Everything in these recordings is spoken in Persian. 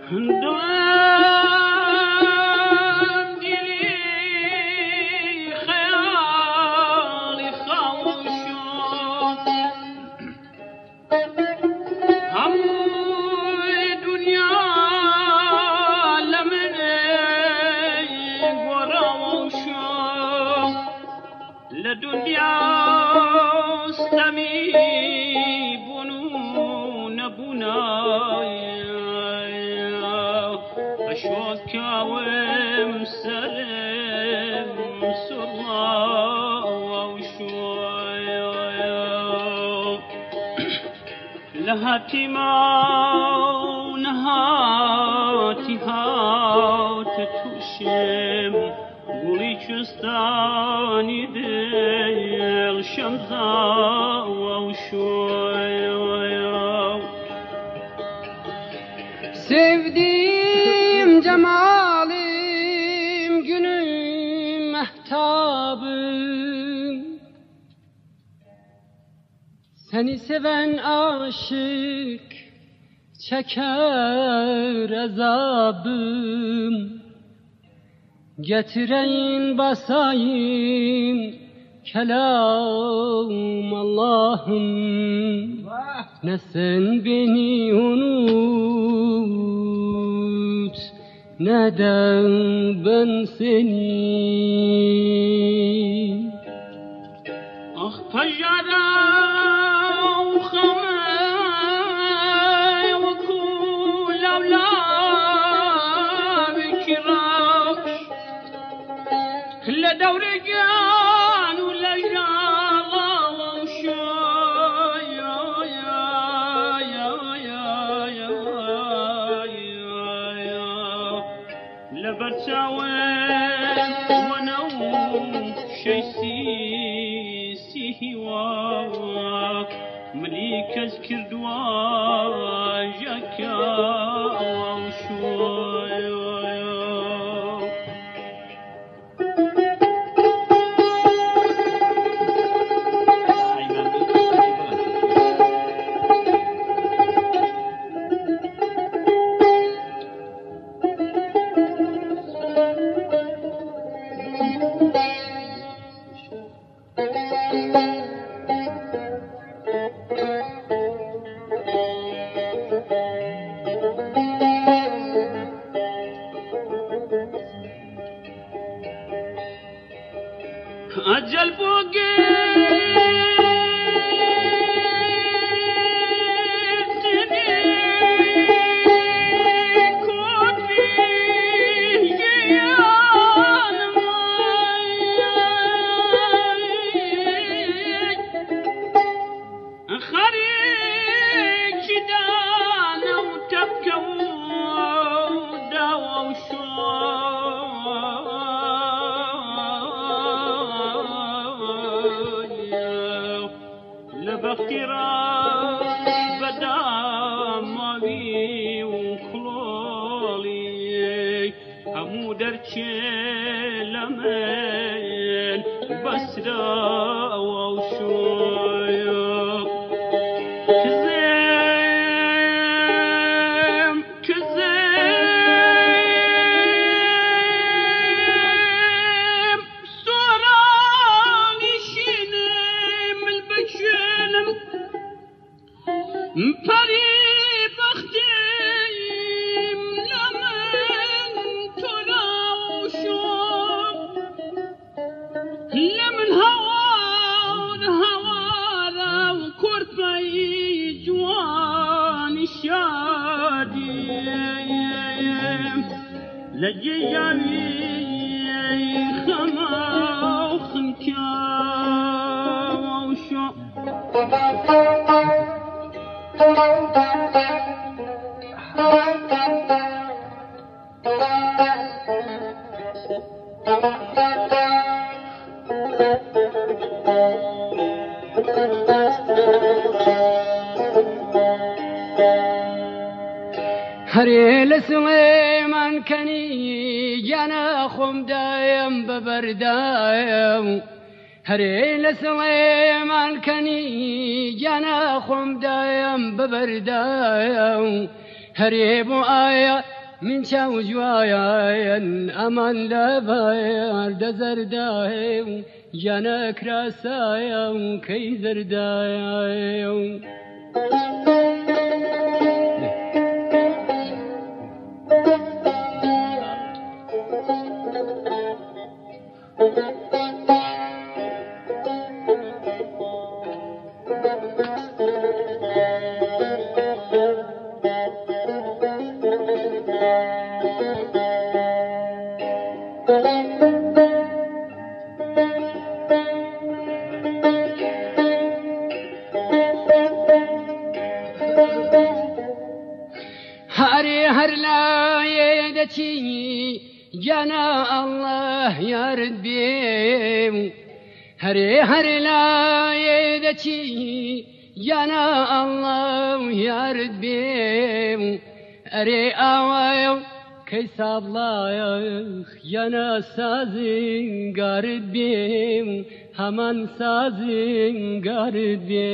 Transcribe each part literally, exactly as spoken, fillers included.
لهاتی ما نهاتی هات توشم گولی چستانی دل شمزا و شوی sevdiğim cemalim günüm mehtabım seni seven aşık çeker azabım getireyin basayım kelam Allah'ım ne sen beni unut neden ben seni ah pajara دورجان ولا جالا وشوي يا يا يا يا يا لبرتاوين ونوم شي سي هوا مليك اذكر دواجك وشوي أجل فوقي لمن بسرا وشويا كزم كزم سوراني شنم البشنم مباري بختم لمن لمن هوان هوانا وكرت بي جوان الشادي لجياني خما وخنكا وشو هري سليمان كني جانا خم دايم ببردايم هري سليمان كني جانا خم دايم ببردايم هري بو آية من چاو جوایان ئەمان لەبەر دەزەردایە گیانە کراسایە و کەی زەردایە هەرێ هەر لایێ دەچی گیانە ئەڵڵاه یارت بێ هەرێ هەر لایێ دەچی گیانە ئەڵڵاه یارت بێ ئەرێ ئاوایە و کەی سابڵایە گیانە سازینگارت بێ هەمان سازینگارت بێ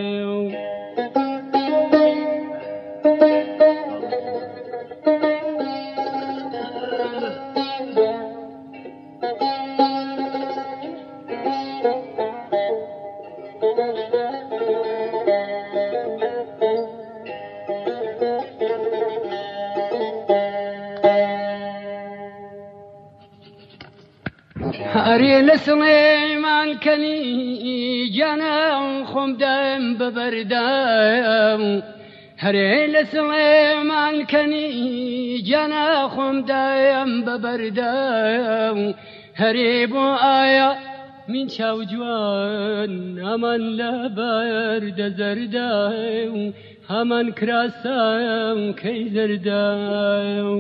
هەرێ لە سڵێمان کەنی گیانە خۆم دەم بەبەردام هەرێ لە سڵێمان کەنی گیانە خۆم دەم بەبەردام هەرێ بۆ ئایا من چاو جوان هەمان لەبەر دەزەردایە هەمان کراسایە کەی زەردایە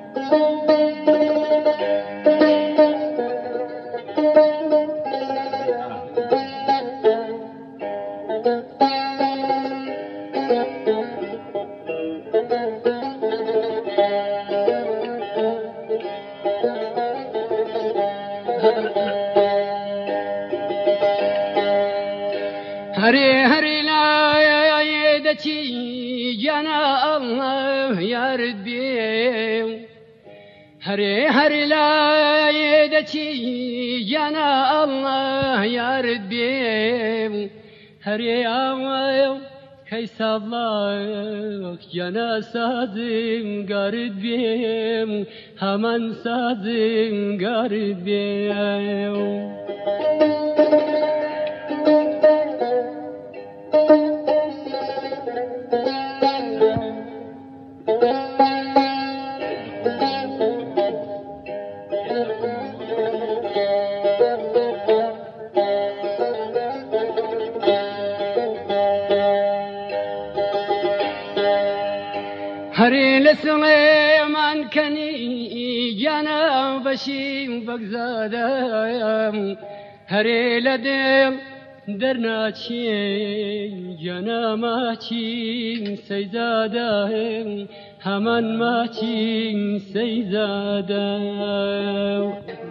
هەرێ هەرێ لایێ دەچی گیانە ئەڵڵاه یارت بێ هەرێ هەر لایێ دەچی گیانە ئەڵڵاه یارت بێ هەرێ ئاوایە و کەی سابڵایە گیانە سازینگارت بێ هەمان سازینگارت بێ هەرێ لە سڵێمان کەنی گیانە بەشی بەگزادەم هەرێ لە دێڵ دەرناچێ گیانە ماچی سەیزادە هەمان ماچی سەیزادە